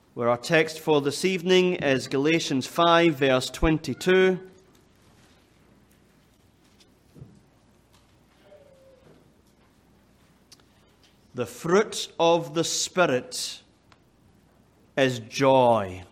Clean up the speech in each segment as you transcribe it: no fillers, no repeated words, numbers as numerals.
where our text for this evening is Galatians 5, verse 22. The fruit of the Spirit is joy.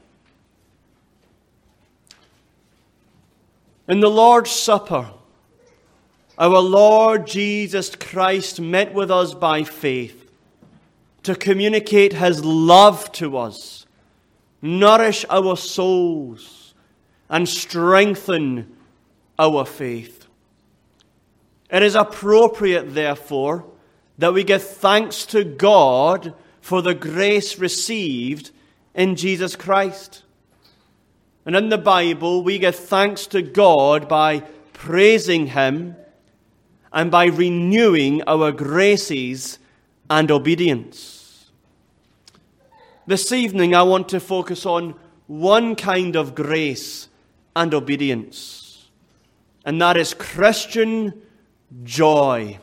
In the Lord's Supper, our Lord Jesus Christ met with us by faith to communicate His love to us, nourish our souls, and strengthen our faith. It is appropriate, therefore, that we give thanks to God for the grace received in Jesus Christ. And in the Bible, we give thanks to God by praising Him and by renewing our graces and obedience. This evening, I want to focus on one kind of grace and obedience, and that is Christian joy.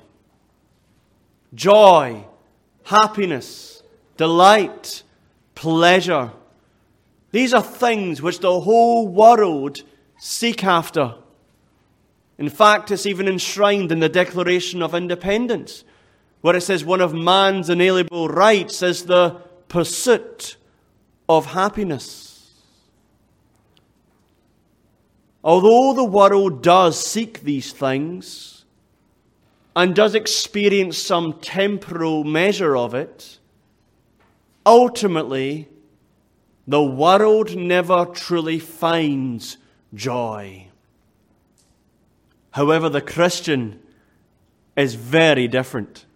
Joy, happiness, delight, pleasure. These are things which the whole world seek after. In fact, it's even enshrined in the Declaration of Independence, where it says one of man's inalienable rights is the pursuit of happiness. Although the world does seek these things and does experience some temporal measure of it, ultimately, the world never truly finds joy. However, the Christian is very different.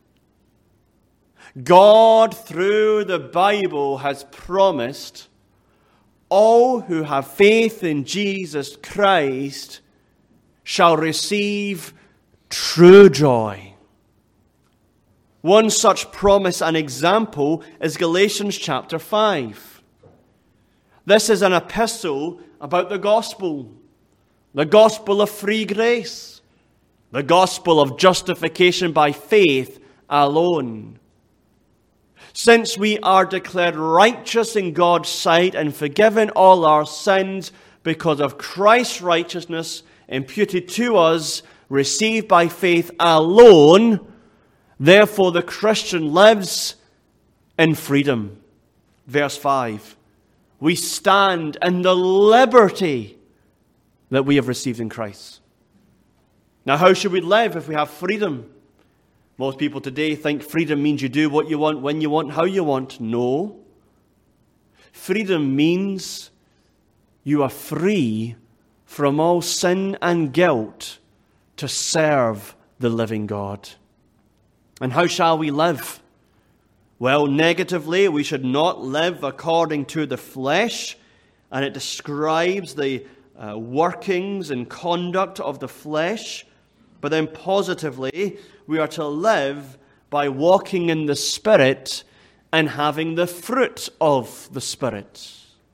God, through the Bible, has promised all who have faith in Jesus Christ shall receive true joy. One such promise and example is Galatians chapter 5. This is an epistle about the gospel of free grace, the gospel of justification by faith alone. Since we are declared righteous in God's sight and forgiven all our sins because of Christ's righteousness imputed to us, received by faith alone, therefore the Christian lives in freedom. Verse 5. We stand in the liberty that we have received in Christ. Now, how should we live if we have freedom? Most people today think freedom means you do what you want, when you want, how you want. No. Freedom means you are free from all sin and guilt to serve the living God. And how shall we live? Well, negatively, we should not live according to the flesh, and it describes the workings and conduct of the flesh. But then positively, we are to live by walking in the Spirit and having the fruit of the Spirit.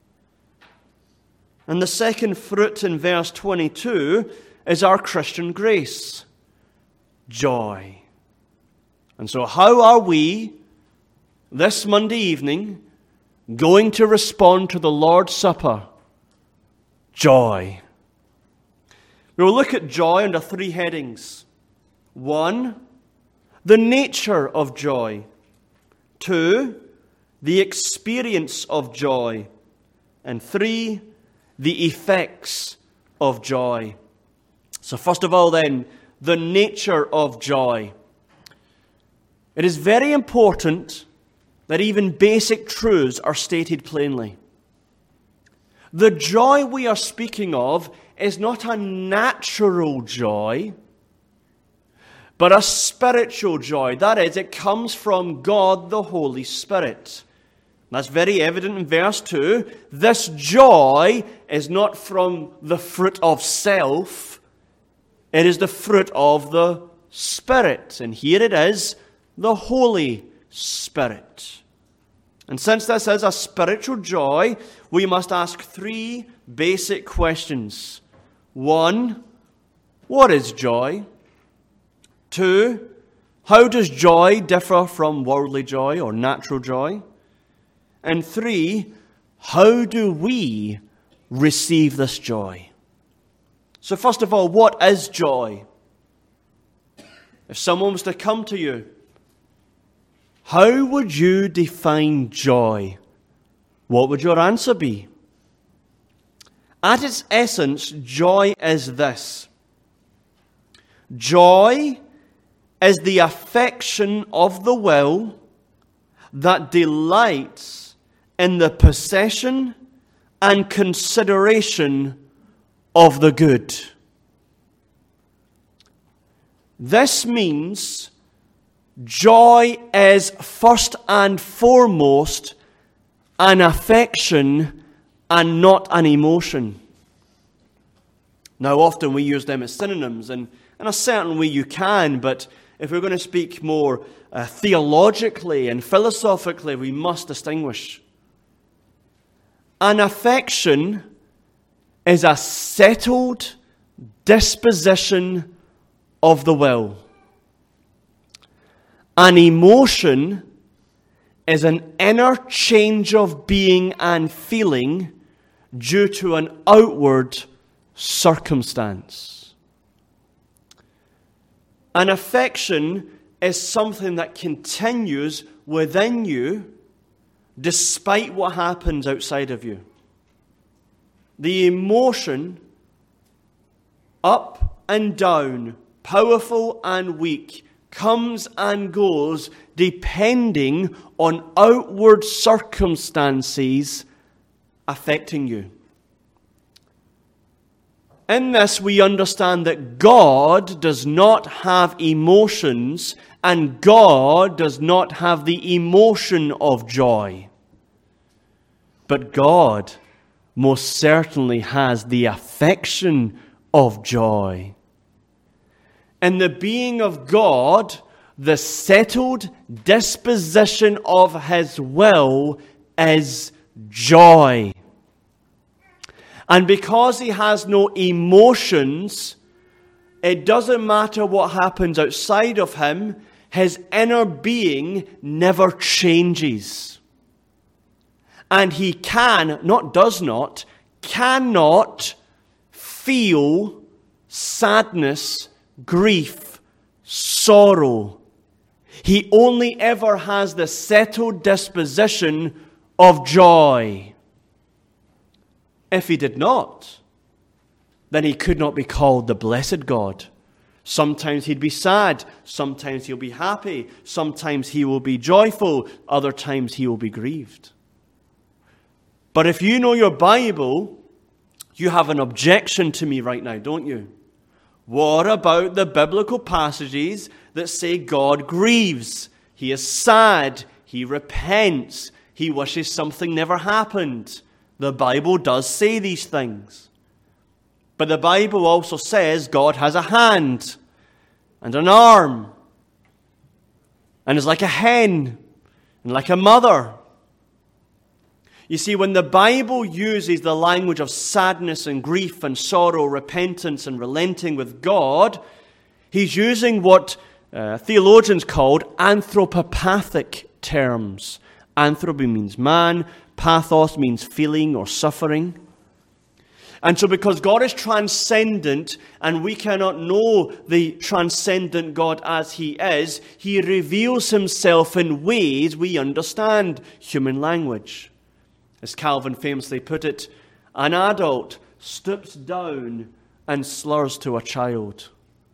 And the second fruit in verse 22 is our Christian grace, joy. And so how are we, this Monday evening, going to respond to the Lord's Supper? Joy. We will look at joy under three headings. 1, the nature of joy. 2, the experience of joy. And 3, the effects of joy. So first of all then, the nature of joy. It is very important that even basic truths are stated plainly. The joy we are speaking of is not a natural joy, but a spiritual joy. That is, it comes from God the Holy Spirit. That's very evident in verse 2. This joy is not from the fruit of self. It is the fruit of the Spirit. And here it is, the Holy Spirit. And since this is a spiritual joy, we must ask three basic questions. 1, what is joy? 2, how does joy differ from worldly joy or natural joy? And 3, how do we receive this joy? So first of all, what is joy? If someone was to come to you, how would you define joy? What would your answer be? At its essence, joy is this. Joy is the affection of the will that delights in the possession and consideration of the good. This means joy is first and foremost an affection and not an emotion. Now, often we use them as synonyms, and in a certain way you can, but if we're going to speak more theologically and philosophically, we must distinguish. An affection is a settled disposition of the will. An emotion is an inner change of being and feeling due to an outward circumstance. An affection is something that continues within you despite what happens outside of you. The emotion, up and down, powerful and weak, comes and goes depending on outward circumstances affecting you. In this, we understand that God does not have emotions, and God does not have the emotion of joy. But God most certainly has the affection of joy. In the being of God, the settled disposition of His will is joy. And because He has no emotions, it doesn't matter what happens outside of Him, His inner being never changes. And He cannot feel sadness, grief, sorrow. He only ever has the settled disposition of joy. If He did not, then He could not be called the blessed God. Sometimes He'd be sad, sometimes He'll be happy, sometimes He will be joyful, other times He will be grieved. But if you know your Bible, you have an objection to me right now, don't you? What about the biblical passages that say God grieves? He is sad, He repents, He wishes something never happened. The Bible does say these things. But the Bible also says God has a hand and an arm and is like a hen and like a mother. You see, when the Bible uses the language of sadness and grief and sorrow, repentance and relenting with God, He's using what theologians called anthropopathic terms. Anthropy means man, pathos means feeling or suffering. And so because God is transcendent and we cannot know the transcendent God as He is, He reveals Himself in ways we understand human language. As Calvin famously put it, an adult stoops down and slurs to a child.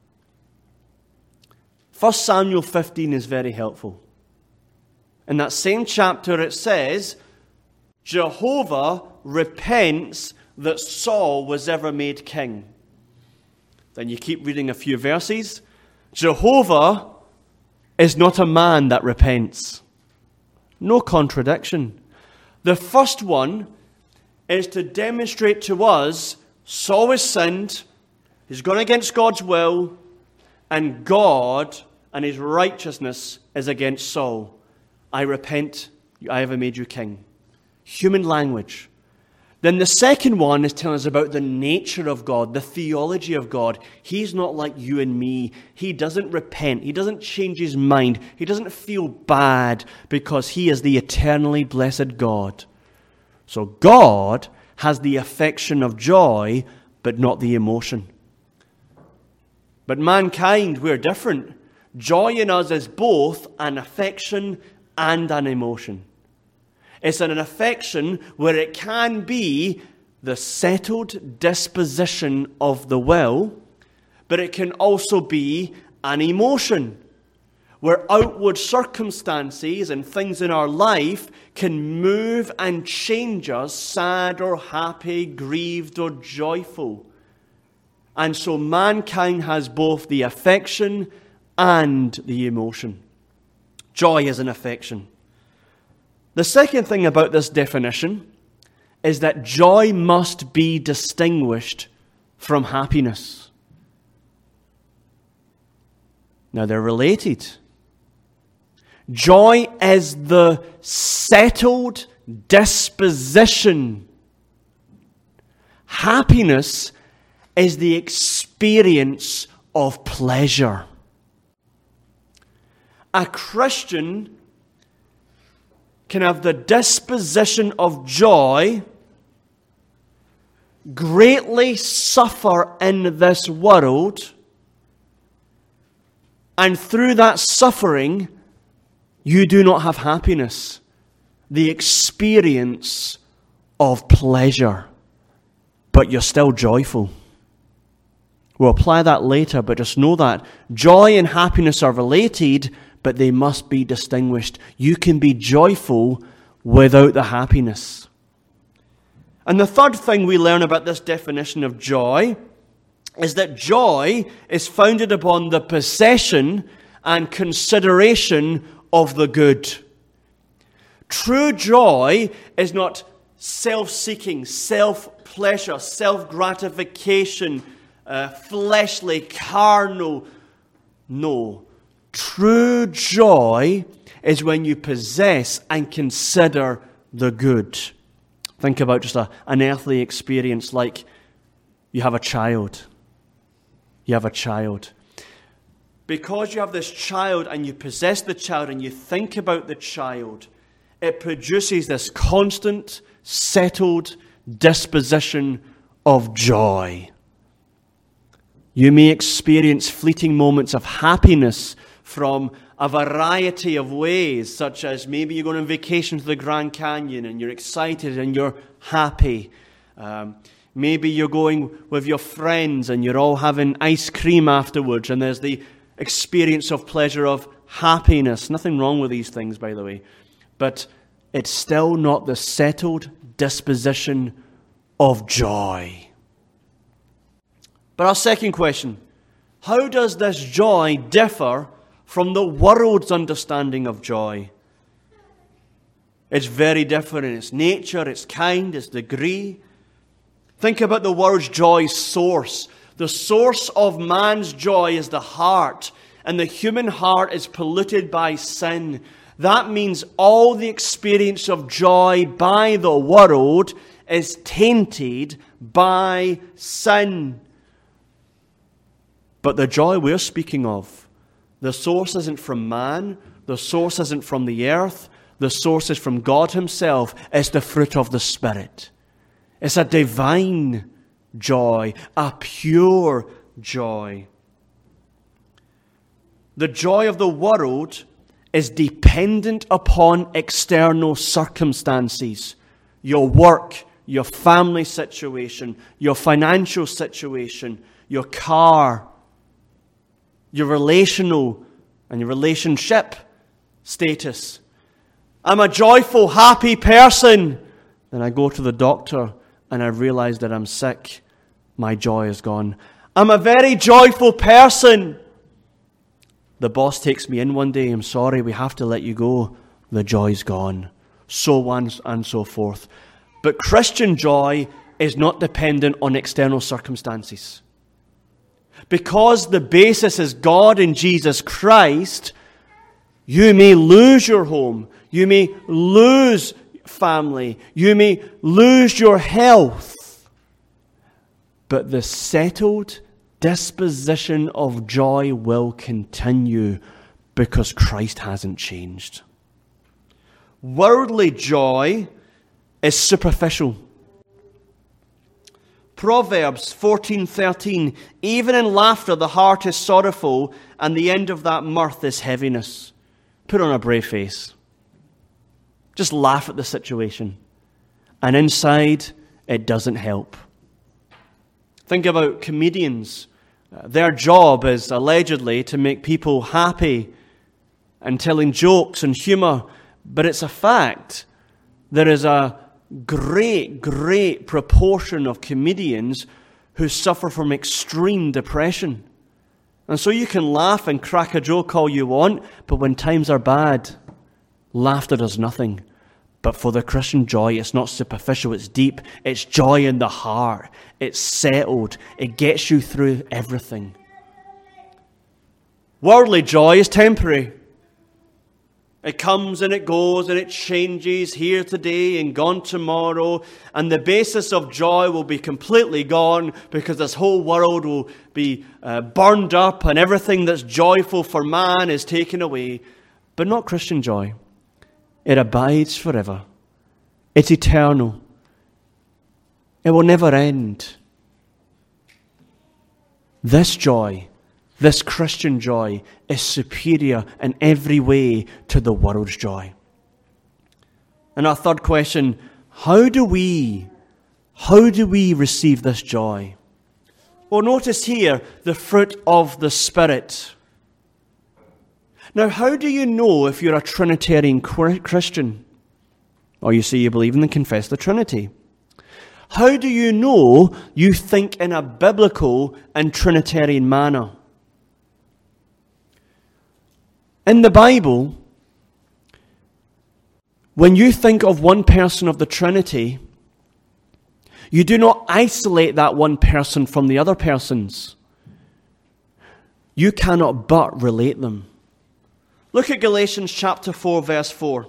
1 Samuel 15 is very helpful. In that same chapter it says, Jehovah repents that Saul was ever made king. Then you keep reading a few verses. Jehovah is not a man that repents. No contradiction. The first one is to demonstrate to us Saul has sinned, he's gone against God's will, and God and His righteousness is against Saul. I repent, I have made you king. Human language. Then the second one is telling us about the nature of God, the theology of God. He's not like you and me. He doesn't repent. He doesn't change His mind. He doesn't feel bad because He is the eternally blessed God. So God has the affection of joy, but not the emotion. But mankind, we're different. Joy in us is both an affection and an emotion. It's an affection where it can be the settled disposition of the will, but it can also be an emotion where outward circumstances and things in our life can move and change us, sad or happy, grieved or joyful. And so mankind has both the affection and the emotion. Joy is an affection. The second thing about this definition is that joy must be distinguished from happiness. Now, they're related. Joy is the settled disposition. Happiness is the experience of pleasure. A Christian can have the disposition of joy, greatly suffer in this world, and through that suffering, you do not have happiness, the experience of pleasure, but you're still joyful. We'll apply that later, but just know that joy and happiness are related, but they must be distinguished. You can be joyful without the happiness. And the third thing we learn about this definition of joy is that joy is founded upon the possession and consideration of the good. True joy is not self-seeking, self-pleasure, self-gratification, fleshly, carnal. No. True joy is when you possess and consider the good. Think about just an earthly experience like you have a child. You have a child. Because you have this child and you possess the child and you think about the child, it produces this constant, settled disposition of joy. You may experience fleeting moments of happiness from a variety of ways, such as maybe you're going on vacation to the Grand Canyon and you're excited and you're happy. Maybe you're going with your friends and you're all having ice cream afterwards and there's the experience of pleasure of happiness. Nothing wrong with these things, by the way. But it's still not the settled disposition of joy. But our second question, how does this joy differ from the world's understanding of joy? It's very different in its nature, its kind, its degree. Think about the world's joy source. The source of man's joy is the heart, and the human heart is polluted by sin. That means all the experience of joy by the world is tainted by sin. But the joy we're speaking of, the source isn't from man, the source isn't from the earth, the source is from God Himself. It's the fruit of the Spirit. It's a divine joy, a pure joy. The joy of the world is dependent upon external circumstances. Your work, your family situation, your financial situation, your car, your relational and your relationship status. I'm a joyful, happy person. Then I go to the doctor and I realize that I'm sick. My joy is gone. I'm a very joyful person. The boss takes me in one day. I'm sorry, we have to let you go. The joy's gone. So on and so forth. But Christian joy is not dependent on external circumstances. Because the basis is God in Jesus Christ, you may lose your home. You may lose family. You may lose your health. But the settled disposition of joy will continue because Christ hasn't changed. Worldly joy is superficial. Proverbs 14:13, even in laughter the heart is sorrowful, and the end of that mirth is heaviness. Put on a brave face. Just laugh at the situation. And inside, it doesn't help. Think about comedians. Their job is allegedly to make people happy and telling jokes and humor. But it's a fact. There is a great proportion of comedians who suffer from extreme depression. And so you can laugh and crack a joke all you want, but when times are bad, laughter does nothing. But for the Christian joy, it's not superficial, it's deep. It's joy in the heart. It's settled. It gets you through everything. Worldly joy is temporary. It comes and it goes and it changes, here today and gone tomorrow. And the basis of joy will be completely gone because this whole world will be burned up and everything that's joyful for man is taken away. But not Christian joy. It abides forever. It's eternal. It will never end. This joy, this Christian joy, is superior in every way to the world's joy. And our third question, how do we receive this joy? Well, notice here the fruit of the Spirit. Now, how do you know if you're a Trinitarian Christian? Or you say you believe in and confess the Trinity. How do you know you think in a biblical and Trinitarian manner? In the Bible, when you think of one person of the Trinity, you do not isolate that one person from the other persons. You cannot but relate them. Look at Galatians chapter 4, verse 4.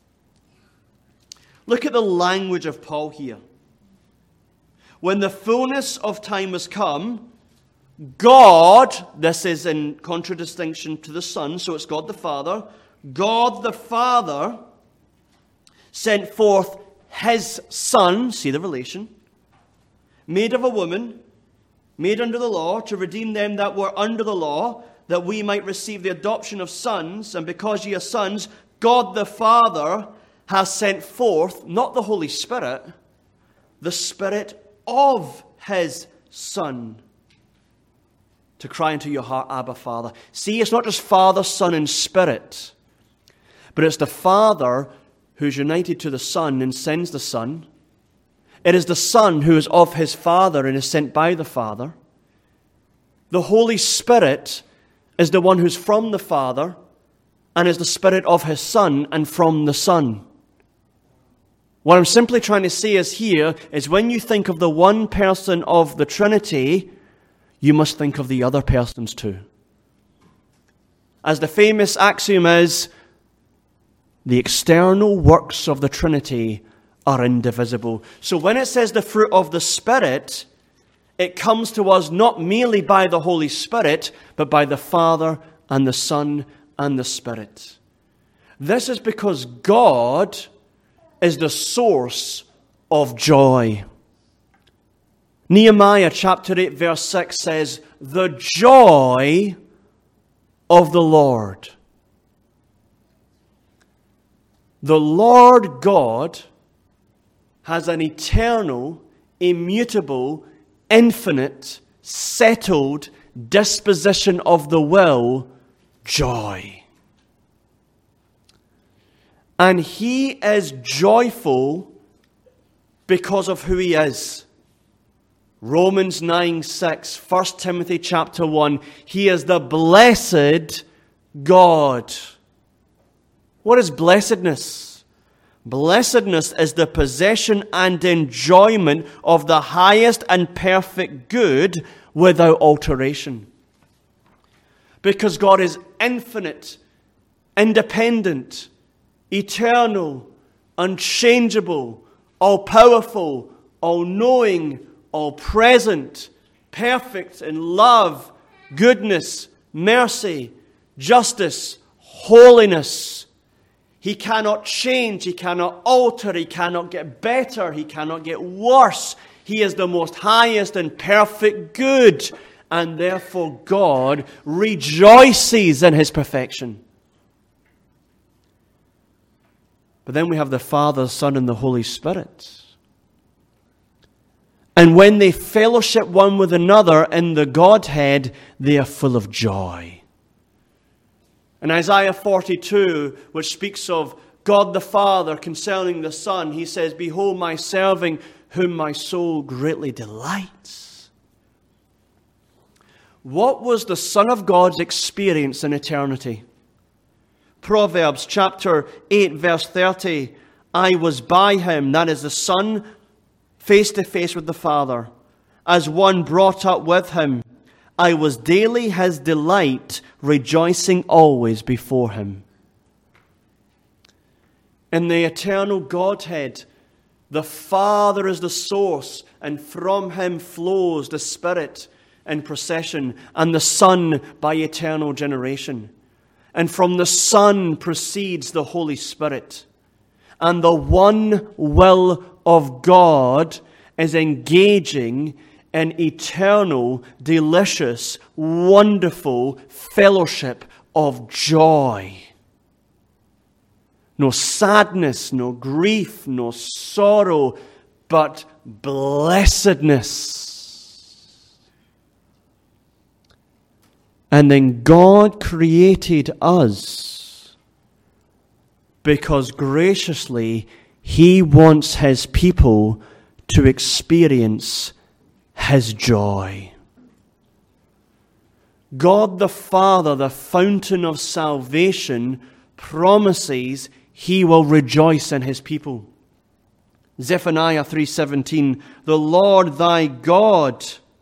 Look at the language of Paul here. When the fullness of time has come, God, this is in contradistinction to the Son, so it's God the Father. God the Father sent forth His Son, see the relation, made of a woman, made under the law, to redeem them that were under the law, that we might receive the adoption of sons. And because ye are sons, God the Father has sent forth, not the Holy Spirit, the Spirit of His Son, to cry into your heart, Abba, Father. See, it's not just Father, Son, and Spirit, but it's the Father who's united to the Son and sends the Son. It is the Son who is of His Father and is sent by the Father. The Holy Spirit is the one who's from the Father and is the Spirit of His Son and from the Son. What I'm simply trying to say is here is when you think of the one person of the Trinity, you must think of the other persons too. As the famous axiom is, the external works of the Trinity are indivisible. So when it says the fruit of the Spirit, it comes to us not merely by the Holy Spirit, but by the Father and the Son and the Spirit. This is because God is the source of joy. Nehemiah chapter 8 verse 6 says, the joy of the Lord. The Lord God has an eternal, immutable, infinite, settled disposition of the will, joy. And He is joyful because of who He is. Romans 9:6, 1 Timothy chapter 1, He is the blessed God. What is blessedness? Blessedness is the possession and enjoyment of the highest and perfect good without alteration. Because God is infinite, independent, eternal, unchangeable, all-powerful, all-knowing, all-present, perfect in love, goodness, mercy, justice, holiness. He cannot change. He cannot alter. He cannot get better. He cannot get worse. He is the most highest and perfect good. And therefore God rejoices in his perfection. But then we have the Father, Son, and the Holy Spirit. And when they fellowship one with another in the Godhead, they are full of joy. In Isaiah 42, which speaks of God the Father concerning the Son, he says, "Behold my servant, whom my soul greatly delights." What was the Son of God's experience in eternity? Proverbs chapter 8, verse 30, "I was by him," that is the Son, face to face with the Father, "as one brought up with him. I was daily his delight, rejoicing always before him." In the eternal Godhead, the Father is the source, and from him flows the Spirit in procession, and the Son by eternal generation. And from the Son proceeds the Holy Spirit. And the one will of God is engaging in eternal, delicious, wonderful fellowship of joy. No sadness, no grief, no sorrow, but blessedness. And then God created us because graciously he wants his people to experience his joy. God the Father, the fountain of salvation, promises he will rejoice in his people. Zephaniah 3:17, "The Lord thy God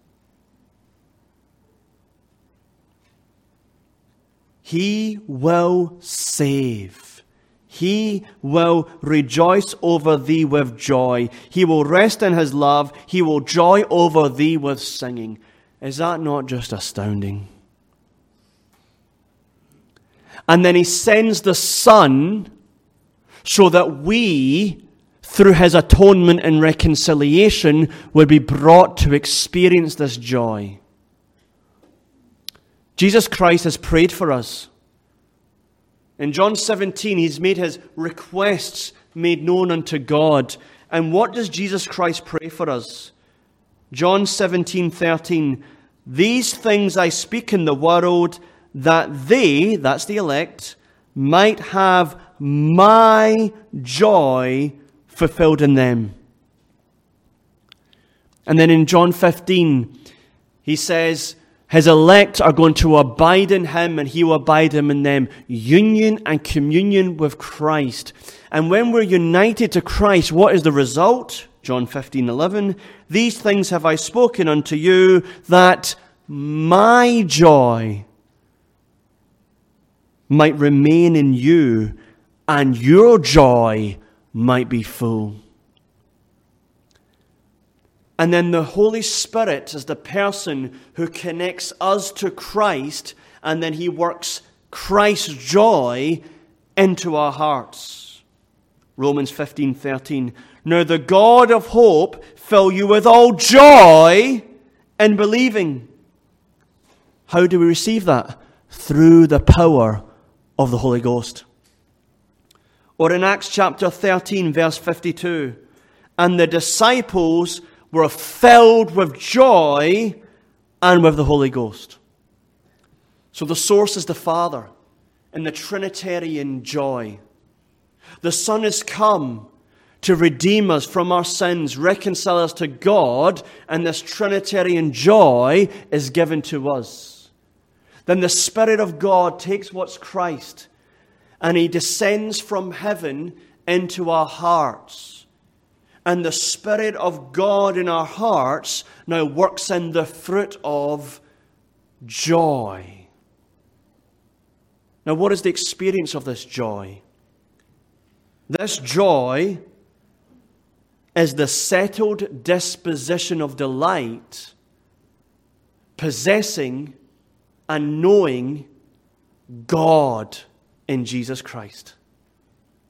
he will save. He will rejoice over thee with joy. He will rest in his love. He will joy over thee with singing." Is that not just astounding? And then he sends the Son so that we, through his atonement and reconciliation, would be brought to experience this joy. Jesus Christ has prayed for us. In John 17, he's made his requests made known unto God. And what does Jesus Christ pray for us? John 17:13, "These things I speak in the world, that they," that's the elect, "might have my joy fulfilled in them." And then in John 15, he says, his elect are going to abide in him and he will abide in them. Union and communion with Christ. And when we're united to Christ, what is the result? John 15:11, "These things have I spoken unto you, that my joy might remain in you, and your joy might be full." And then the Holy Spirit is the person who connects us to Christ, and then he works Christ's joy into our hearts. Romans 15:13, "Now the God of hope fill you with all joy in believing." How do we receive that? Through the power of the Holy Ghost. Or in Acts chapter 13, verse 52, "And the disciples were filled with joy and with the Holy Ghost." So the source is the Father in the Trinitarian joy. The Son has come to redeem us from our sins, reconcile us to God, and this Trinitarian joy is given to us. Then the Spirit of God takes what's Christ and he descends from heaven into our hearts. And the Spirit of God in our hearts now works in the fruit of joy. Now, what is the experience of this joy? This joy is the settled disposition of delight, possessing and knowing God in Jesus Christ.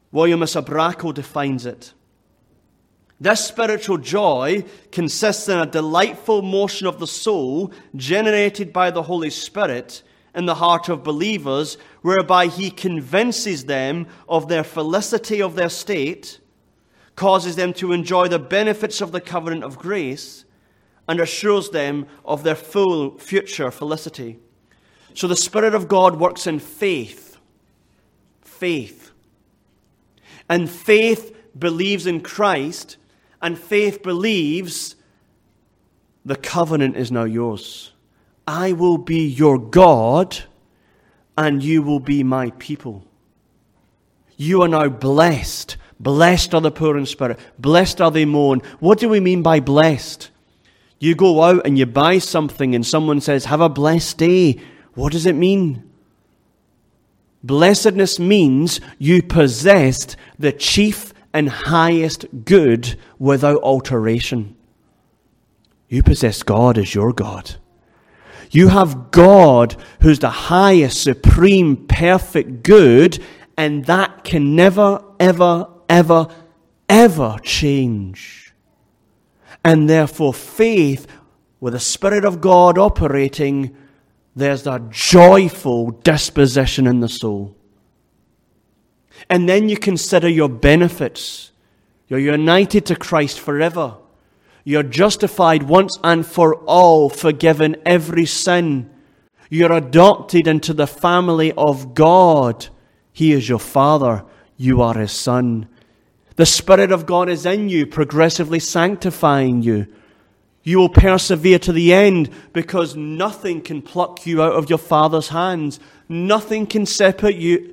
William Sabraco defines it. This spiritual joy consists in a delightful motion of the soul generated by the Holy Spirit in the heart of believers, whereby he convinces them of their felicity of their state, causes them to enjoy the benefits of the covenant of grace, and assures them of their full future felicity. So the Spirit of God works in faith. Faith. And faith believes in Christ, and faith believes the covenant is now yours. I will be your God, and you will be my people. You are now blessed. Blessed are the poor in spirit. Blessed are they mourn. What do we mean by blessed? You go out and you buy something and someone says, have a blessed day. What does it mean? Blessedness means you possessed the chief and highest good without alteration. You possess God as your God. You have God who's the highest, supreme, perfect good, and that can never, ever, ever, ever change. And therefore faith, with the Spirit of God operating, there's that joyful disposition in the soul. And then you consider your benefits. You're united to Christ forever. You're justified once and for all, forgiven every sin. You're adopted into the family of God. He is your Father. You are His Son. The Spirit of God is in you, progressively sanctifying you. You will persevere to the end because nothing can pluck you out of your Father's hands. Nothing can separate you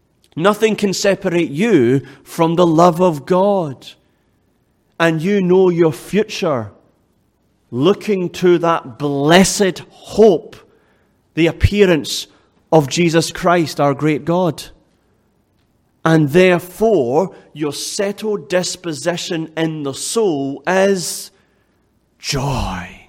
from the love of God. And you know your future, looking to that blessed hope, the appearance of Jesus Christ, our great God. And therefore, your settled disposition in the soul is joy.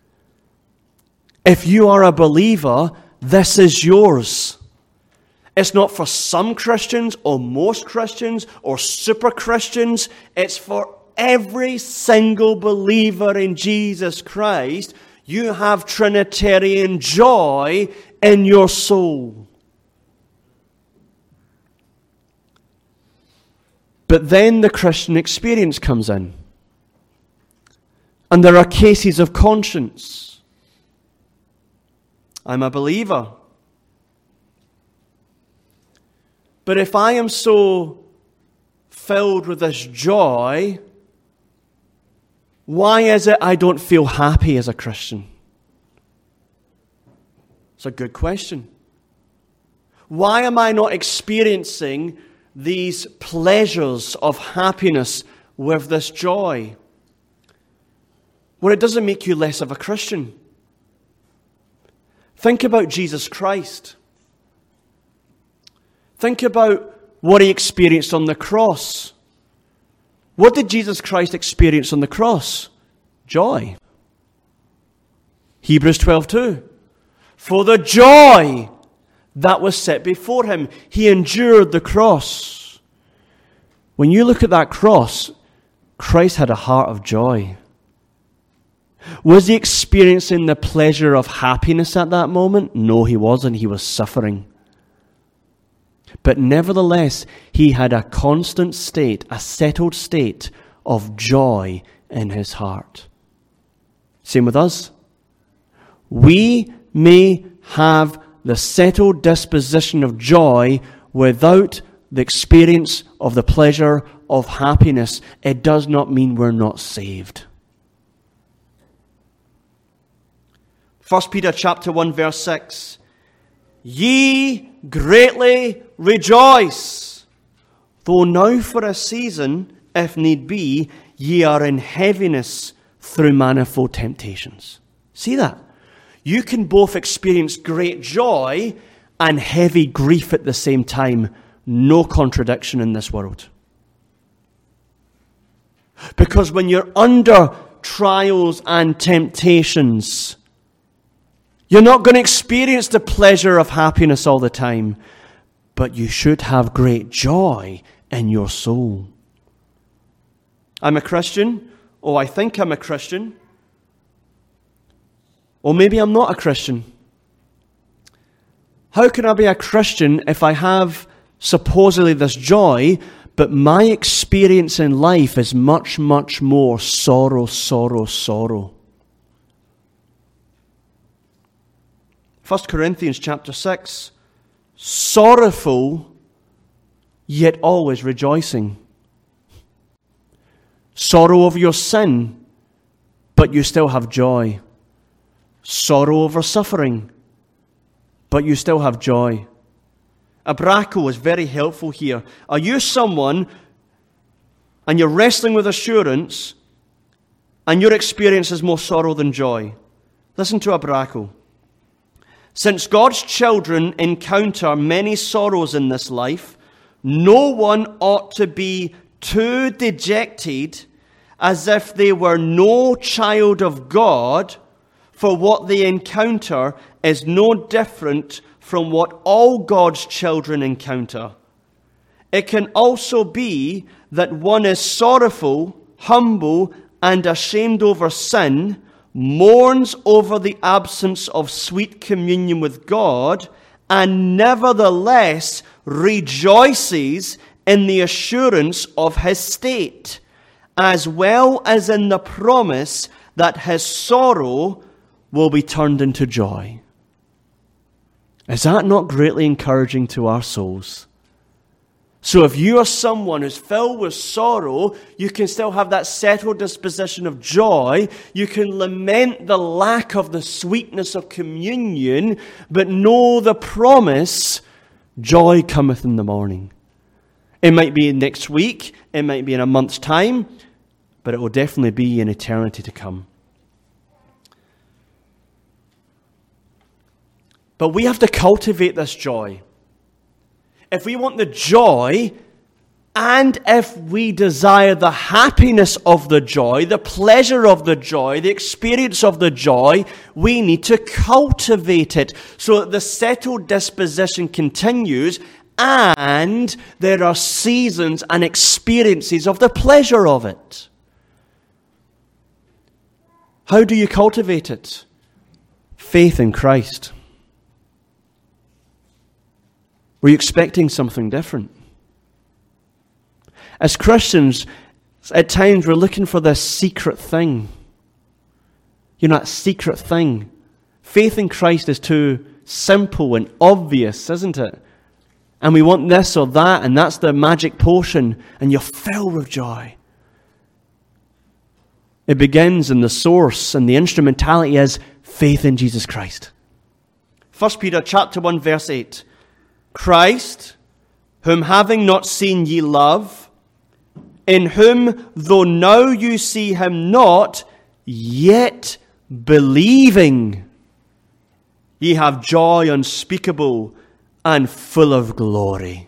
If you are a believer, this is yours. It's not for some Christians or most Christians or super Christians. It's for every single believer in Jesus Christ. You have Trinitarian joy in your soul. But then the Christian experience comes in. And there are cases of conscience. I'm a believer. But if I am so filled with this joy, why is it I don't feel happy as a Christian? It's a good question. Why am I not experiencing these pleasures of happiness with this joy? Well, it doesn't make you less of a Christian. Think about Jesus Christ. Think about what He experienced on the cross. What did Jesus Christ experience on the cross? Joy. Hebrews 12:2. For the joy that was set before Him, He endured the cross. When you look at that cross, Christ had a heart of joy. Was He experiencing the pleasure of happiness at that moment? No, He wasn't. He was suffering. But nevertheless, He had a constant state, a settled state of joy in His heart. Same with us. We may have the settled disposition of joy without the experience of the pleasure of happiness. It does not mean we're not saved. 1 Peter chapter 1 verse 6. Ye greatly rejoice, though now for a season, if need be, ye are in heaviness through manifold temptations. See that? You can both experience great joy and heavy grief at the same time. No contradiction in this world. Because when you're under trials and temptations, you're not going to experience the pleasure of happiness all the time, but you should have great joy in your soul. I'm a Christian. Oh, I think I'm a Christian. Or maybe I'm not a Christian. How can I be a Christian if I have supposedly this joy, but my experience in life is much, much more sorrow, sorrow, sorrow? 1 Corinthians chapter 6, sorrowful, yet always rejoicing. Sorrow over your sin, but you still have joy. Sorrow over suffering, but you still have joy. Abraco is very helpful here. Are you someone, and you're wrestling with assurance, and your experience is more sorrow than joy? Listen to Abraco. Since God's children encounter many sorrows in this life, no one ought to be too dejected as if they were no child of God, for what they encounter is no different from what all God's children encounter. It can also be that one is sorrowful, humble, and ashamed over sin, mourns over the absence of sweet communion with God, and nevertheless rejoices in the assurance of his state, as well as in the promise that his sorrow will be turned into joy. Is that not greatly encouraging to our souls? So if you are someone who's filled with sorrow, you can still have that settled disposition of joy. You can lament the lack of the sweetness of communion, but know the promise, joy cometh in the morning. It might be next week, it might be in a month's time, but it will definitely be in eternity to come. But we have to cultivate this joy. If we want the joy, and if we desire the happiness of the joy, the pleasure of the joy, the experience of the joy, we need to cultivate it so that the settled disposition continues and there are seasons and experiences of the pleasure of it. How do you cultivate it? Faith in Christ. Were you expecting something different? As Christians, at times we're looking for this secret thing. You know, that secret thing. Faith in Christ is too simple and obvious, isn't it? And we want this or that, and that's the magic potion, and you're filled with joy. It begins in the source, and the instrumentality is faith in Jesus Christ. 1 Peter chapter 1, verse 8. Christ, whom having not seen ye love, in whom, though now you see him not, yet believing, ye have joy unspeakable and full of glory.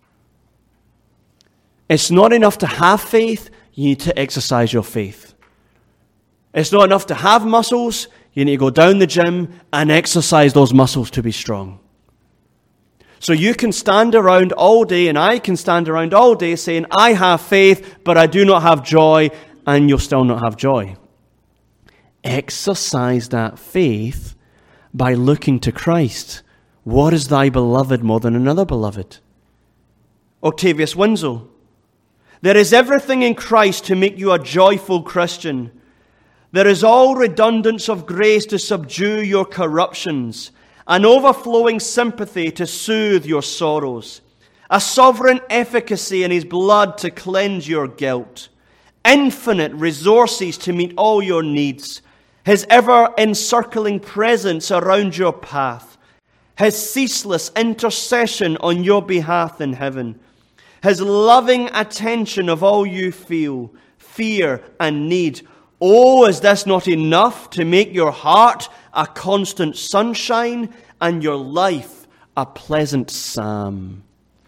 It's not enough to have faith, you need to exercise your faith. It's not enough to have muscles, you need to go down the gym and exercise those muscles to be strong. So you can stand around all day, and I can stand around all day saying, I have faith, but I do not have joy, and you'll still not have joy. Exercise that faith by looking to Christ. What is thy beloved more than another beloved? Octavius Winslow. There is everything in Christ to make you a joyful Christian. There is all redundance of grace to subdue your corruptions, an overflowing sympathy to soothe your sorrows, a sovereign efficacy in his blood to cleanse your guilt, infinite resources to meet all your needs, his ever-encircling presence around your path, his ceaseless intercession on your behalf in heaven, his loving attention of all you feel, fear and need. Oh, is this not enough to make your heart a constant sunshine and your life a pleasant psalm?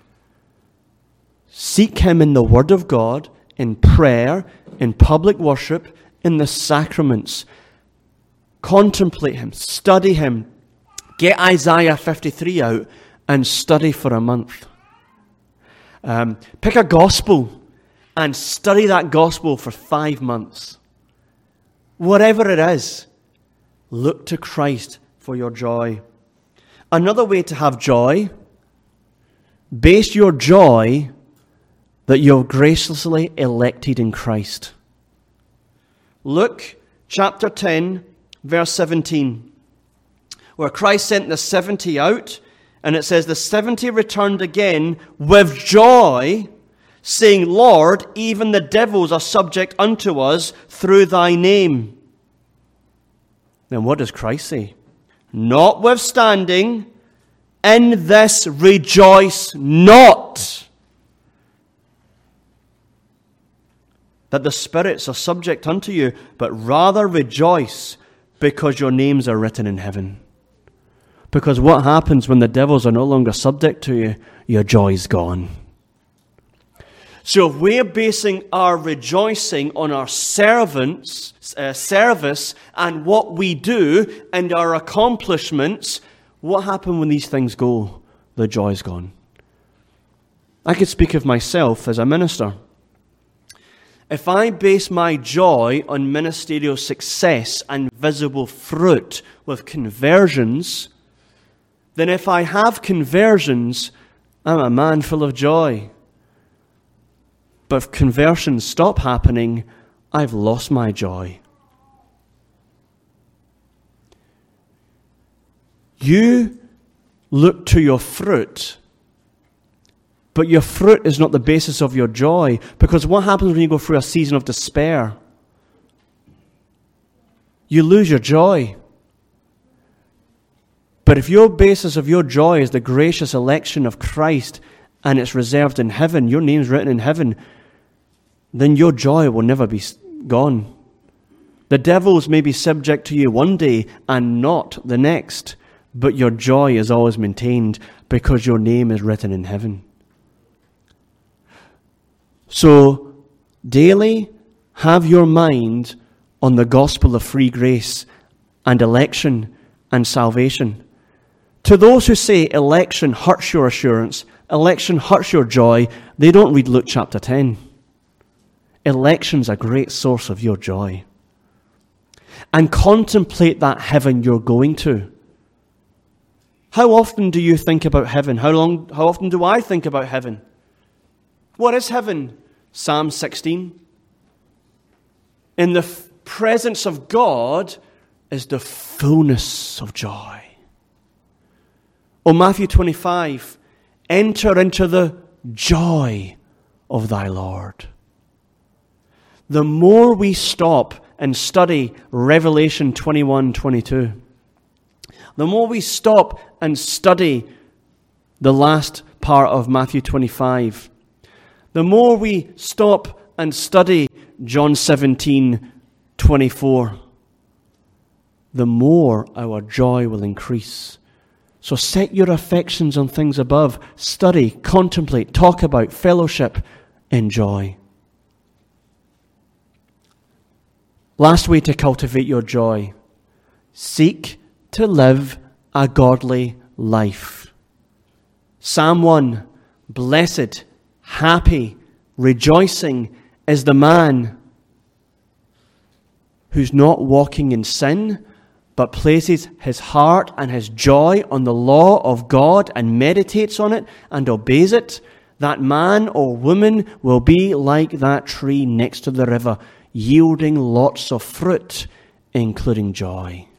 Seek him in the Word of God, in prayer, in public worship, in the sacraments. Contemplate him, study him. Get Isaiah 53 out and study for a month. Pick a gospel and study that gospel for 5 months. Whatever it is, look to Christ for your joy. Another way to have joy, base your joy that you're graciously elected in Christ. Luke chapter 10, verse 17, where Christ sent the 70 out, and it says, the 70 returned again with joy, saying, Lord, even the devils are subject unto us through thy name. Then what does Christ say? Notwithstanding, in this rejoice not, that the spirits are subject unto you, but rather rejoice because your names are written in heaven. Because what happens when the devils are no longer subject to you? Your joy's gone. So if we're basing our rejoicing on our service and what we do and our accomplishments, what happens when these things go? The joy's gone. I could speak of myself as a minister. If I base my joy on ministerial success and visible fruit with conversions, then if I have conversions, I'm a man full of joy. But if conversions stop happening, I've lost my joy. You look to your fruit, but your fruit is not the basis of your joy. Because what happens when you go through a season of despair? You lose your joy. But if your basis of your joy is the gracious election of Christ and it's reserved in heaven, your name's written in heaven, then your joy will never be gone. The devils may be subject to you one day and not the next, but your joy is always maintained because your name is written in heaven. So, daily have your mind on the gospel of free grace and election and salvation. To those who say election hurts your assurance, election hurts your joy, they don't read Luke chapter 10. Election's a great source of your joy. And contemplate that heaven you're going to. How often do you think about heaven? How often do I think about heaven? What is heaven? Psalm 16. In the presence of God is the fullness of joy. Or Matthew 25, enter into the joy of thy Lord. The more we stop and study Revelation 21:22, the more we stop and study the last part of Matthew 25, the more we stop and study John 17:24, the more our joy will increase. So set your affections on things above. Study, contemplate, talk about, fellowship, enjoy. Last way to cultivate your joy. Seek to live a godly life. Psalm 1, blessed, happy, rejoicing is the man who's not walking in sin, but places his heart and his joy on the law of God and meditates on it and obeys it. That man or woman will be like that tree next to the river, yielding lots of fruit, including joy.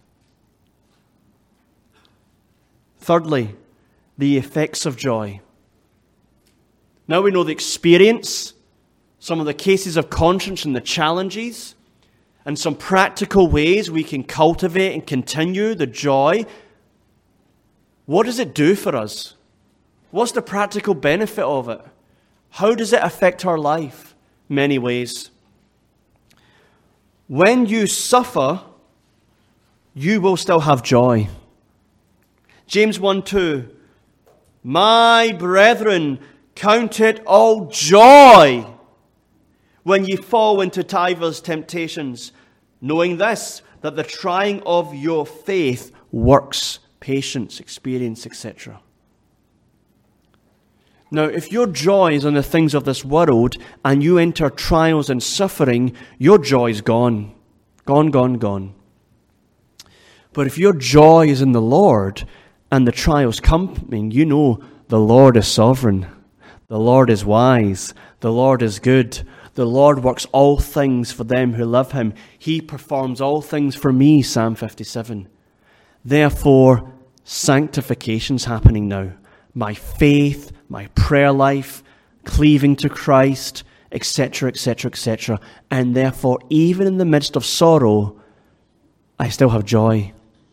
Thirdly, the effects of joy. Now we know the experience, some of the cases of conscience and the challenges, and some practical ways we can cultivate and continue the joy. What does it do for us? What's the practical benefit of it? How does it affect our life? Many ways. When you suffer, you will still have joy. James 1:2, my brethren, count it all joy when ye fall into divers temptations, knowing this, that the trying of your faith works patience, experience, etc. Now, if your joy is on the things of this world and you enter trials and suffering, your joy is gone. Gone, gone, gone. But if your joy is in the Lord and the trials coming, you know the Lord is sovereign. The Lord is wise. The Lord is good. The Lord works all things for them who love him. He performs all things for me, Psalm 57. Therefore, sanctification's happening now. My faith, my prayer life, cleaving to Christ, etc., etc., etc. And therefore, even in the midst of sorrow, I still have joy.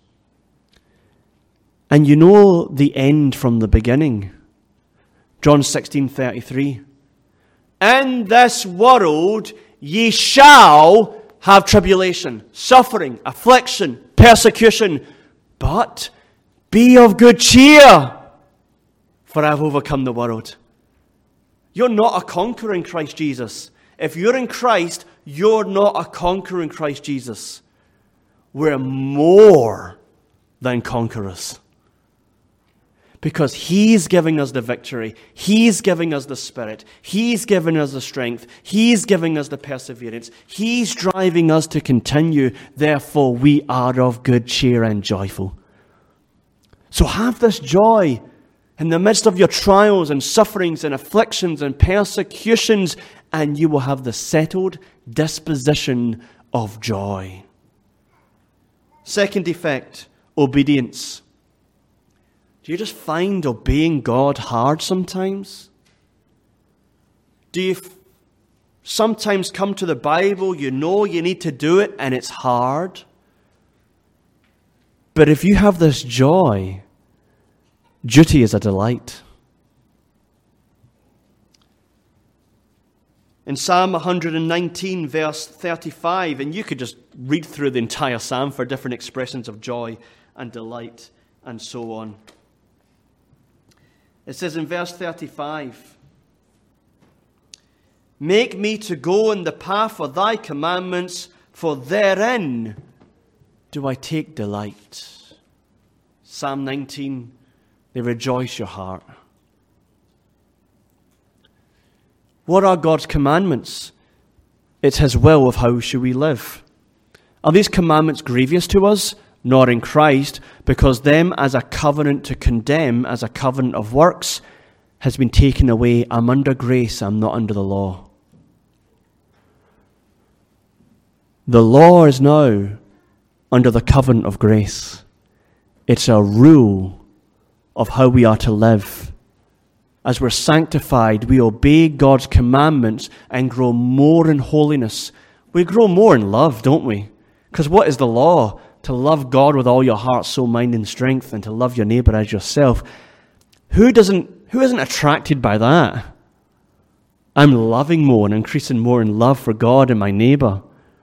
And you know the end from the beginning. John 16:33. In this world ye shall have tribulation, suffering, affliction, persecution, but be of good cheer, for I have overcome the world. You're not a conqueror in Christ Jesus. If you're in Christ, you're not a conqueror in Christ Jesus. We're more than conquerors. Because he's giving us the victory. He's giving us the Spirit. He's giving us the strength. He's giving us the perseverance. He's driving us to continue. Therefore, we are of good cheer and joyful. So have this joy in the midst of your trials and sufferings and afflictions and persecutions, and you will have the settled disposition of joy. Second effect, obedience. Do you just find obeying God hard sometimes? Do you sometimes come to the Bible, you know you need to do it, and it's hard? But if you have this joy, duty is a delight. In Psalm 119, verse 35, and you could just read through the entire psalm for different expressions of joy and delight and so on. It says in verse 35, make me to go in the path of thy commandments, for therein do I take delight. Psalm 19, they rejoice your heart. What are God's commandments? It's his will of how should we live. Are these commandments grievous to us? Not in Christ, because them as a covenant to condemn, as a covenant of works, has been taken away. I'm under grace, I'm not under the law. The law is now under the covenant of grace. It's a rule of how we are to live. As we're sanctified, we obey God's commandments and grow more in holiness. We grow more in love, don't we? Because what is the law? To love God with all your heart, soul, mind, and strength, and to love your neighbor as yourself. Who isn't attracted by that? I'm loving more and increasing more in love for God and my neighbor.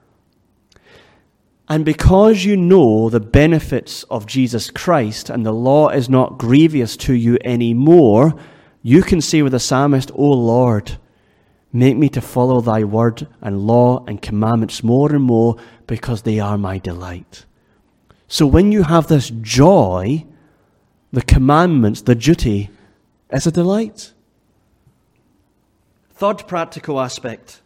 And because you know the benefits of Jesus Christ and the law is not grievous to you anymore, you can say with the psalmist, O Lord, make me to follow thy word and law and commandments more and more, because they are my delight. So when you have this joy, the commandments, the duty, is a delight. Third practical aspect,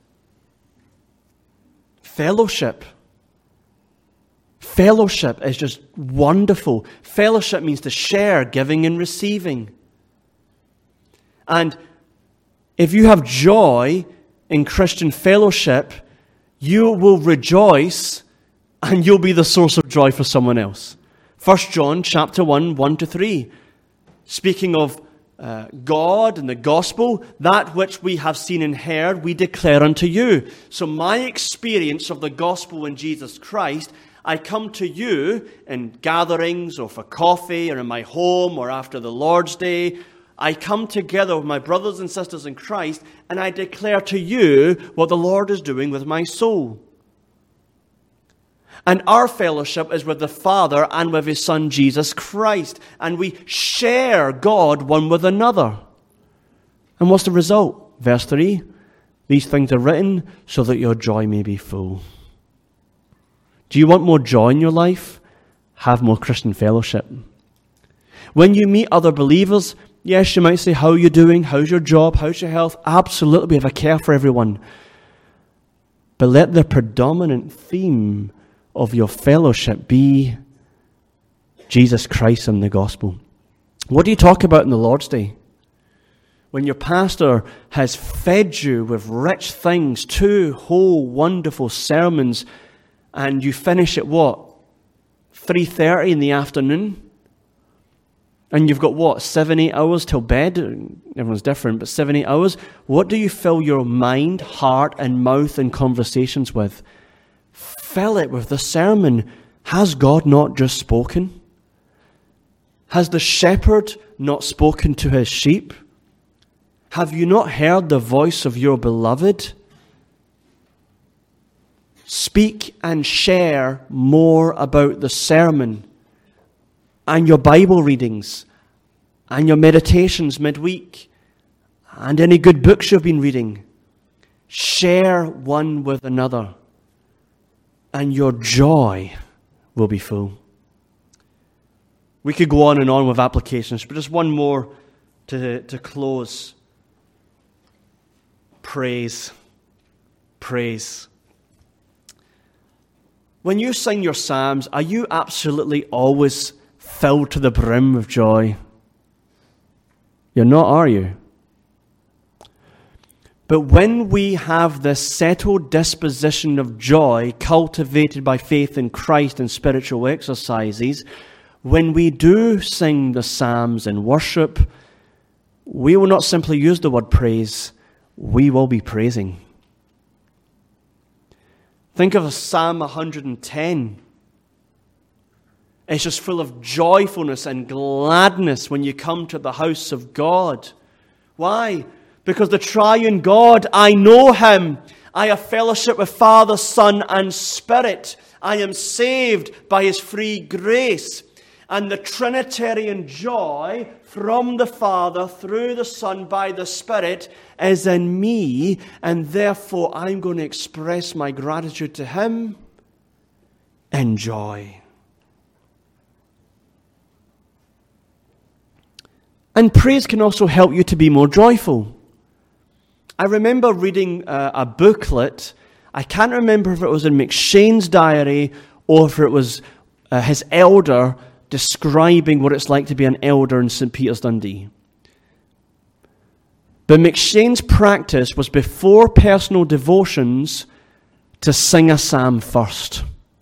fellowship. Fellowship is just wonderful. Fellowship means to share, giving and receiving. And if you have joy in Christian fellowship, you will rejoice and you'll be the source of joy for someone else. 1 John chapter 1, 1-3. Speaking of God and the gospel, that which we have seen and heard, we declare unto you. So my experience of the gospel in Jesus Christ, I come to you in gatherings or for coffee or in my home or after the Lord's Day. I come together with my brothers and sisters in Christ and I declare to you what the Lord is doing with my soul. And our fellowship is with the Father and with his Son, Jesus Christ. And we share God one with another. And what's the result? Verse 3, these things are written so that your joy may be full. Do you want more joy in your life? Have more Christian fellowship. When you meet other believers, Yes, you might say, how are you doing? How's your job? How's your health? Absolutely, we have a care for everyone. But let the predominant theme of your fellowship be Jesus Christ and the gospel. What do you talk about in the Lord's Day? When your pastor has fed you with rich things, 2 whole wonderful sermons, and you finish at what? 3:30 in the afternoon? And you've got what? 7-8 hours till bed? Everyone's different, but 7-8 hours. What do you fill your mind, heart, and mouth and conversations with? Fill it with the sermon. Has God not just spoken? Has the shepherd not spoken to his sheep? Have you not heard the voice of your beloved? Speak and share more about the sermon and your Bible readings and your meditations midweek and any good books you've been reading. Share one with another and your joy will be full. We could go on and on with applications, but just one more to close. Praise. Praise. When you sing your psalms, are you absolutely always filled to the brim with joy? You're not, are you? But when we have this settled disposition of joy cultivated by faith in Christ and spiritual exercises, when we do sing the psalms in worship, we will not simply use the word praise, we will be praising. Think of Psalm 110. It's just full of joyfulness and gladness when you come to the house of God. Why? Because the triune God, I know Him. I have fellowship with Father, Son, and Spirit. I am saved by His free grace. And the Trinitarian joy from the Father, through the Son, by the Spirit, is in me. And therefore, I'm going to express my gratitude to Him in joy. And praise can also help you to be more joyful. I remember reading a booklet. I can't remember if it was in McShane's diary or if it was his elder describing what it's like to be an elder in St. Peter's, Dundee. But McShane's practice was before personal devotions to sing a psalm first.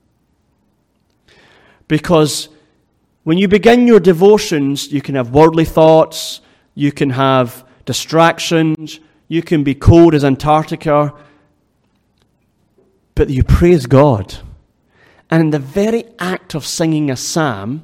Because when you begin your devotions, you can have worldly thoughts, you can have distractions, you can be cold as Antarctica, but you praise God. And in the very act of singing a psalm,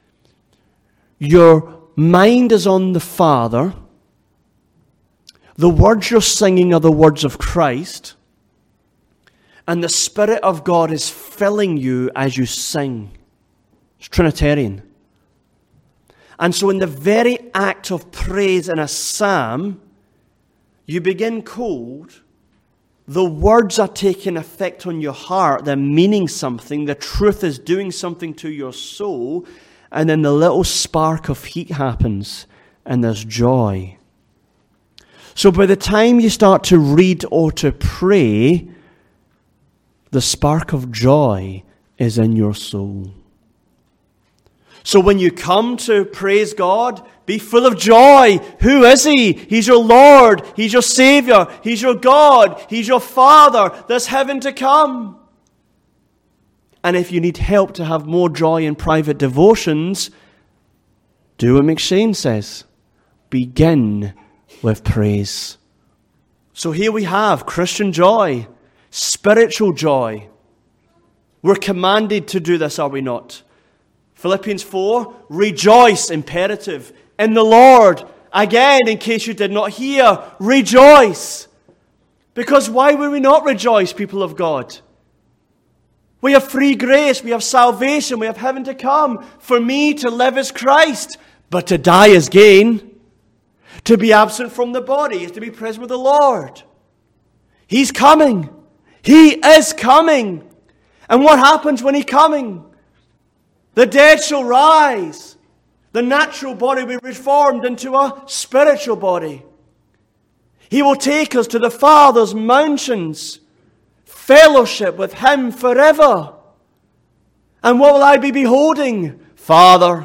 your mind is on the Father. The words you're singing are the words of Christ. And the Spirit of God is filling you as you sing. It's Trinitarian. And so in the very act of praise in a psalm, you begin cold. The words are taking effect on your heart. They're meaning something. The truth is doing something to your soul. And then the little spark of heat happens, and there's joy. So by the time you start to read or to pray, the spark of joy is in your soul. So when you come to praise God, be full of joy. Who is He? He's your Lord. He's your Savior. He's your God. He's your Father. There's heaven to come. And if you need help to have more joy in private devotions, do what McShane says. Begin with praise. So here we have Christian joy, spiritual joy. We're commanded to do this, are we not? Philippians 4, rejoice, imperative, in the Lord. Again, in case you did not hear, rejoice. Because why would we not rejoice, people of God? We have free grace, we have salvation, we have heaven to come. For me, to live is Christ, but to die is gain. To be absent from the body is to be present with the Lord. He's coming. He is coming. And what happens when He's coming? The dead shall rise. The natural body will be reformed into a spiritual body. He will take us to the Father's mountains, fellowship with Him forever. And what will I be beholding? Father,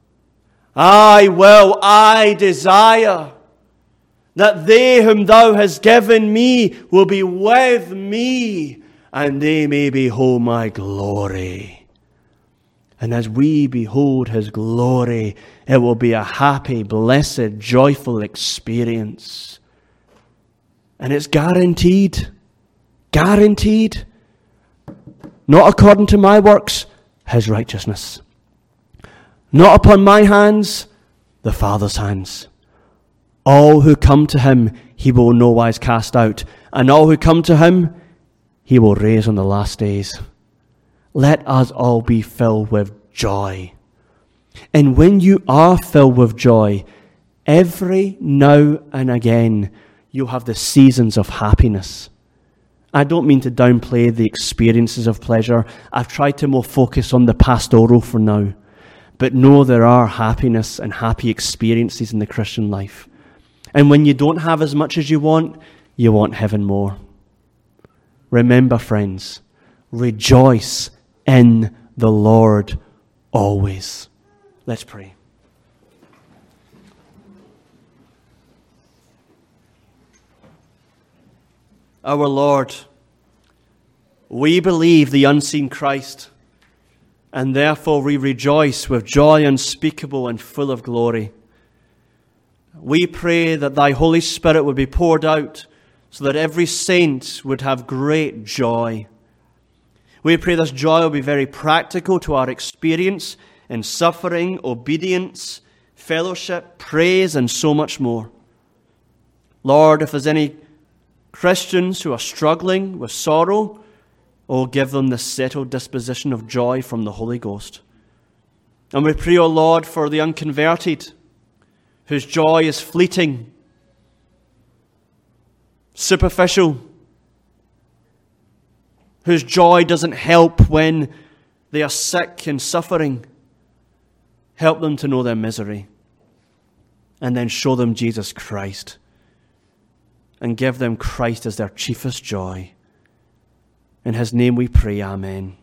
I desire that they whom Thou hast given me will be with me, and they may behold my glory. And as we behold His glory, it will be a happy, blessed, joyful experience. And it's guaranteed. Guaranteed. Not according to my works, His righteousness. Not upon my hands, the Father's hands. All who come to Him, He will in no wise cast out. And all who come to Him, He will raise on the last days. Let us all be filled with joy. And when you are filled with joy, every now and again, you'll have the seasons of happiness. I don't mean to downplay the experiences of pleasure. I've tried to more focus on the pastoral for now. But know there are happiness and happy experiences in the Christian life. And when you don't have as much as you want heaven more. Remember, friends, rejoice in the Lord always. Let's pray. Our Lord, we believe the unseen Christ, and therefore we rejoice with joy unspeakable and full of glory. We pray that Thy Holy Spirit would be poured out so that every saint would have great joy. We pray this joy will be very practical to our experience in suffering, obedience, fellowship, praise, and so much more. Lord, if there's any Christians who are struggling with sorrow, oh, give them the settled disposition of joy from the Holy Ghost. And we pray, O Lord, for the unconverted, whose joy is fleeting, superficial, whose joy doesn't help when they are sick and suffering. Help them to know their misery, and then show them Jesus Christ, and give them Christ as their chiefest joy. In His name we pray, amen.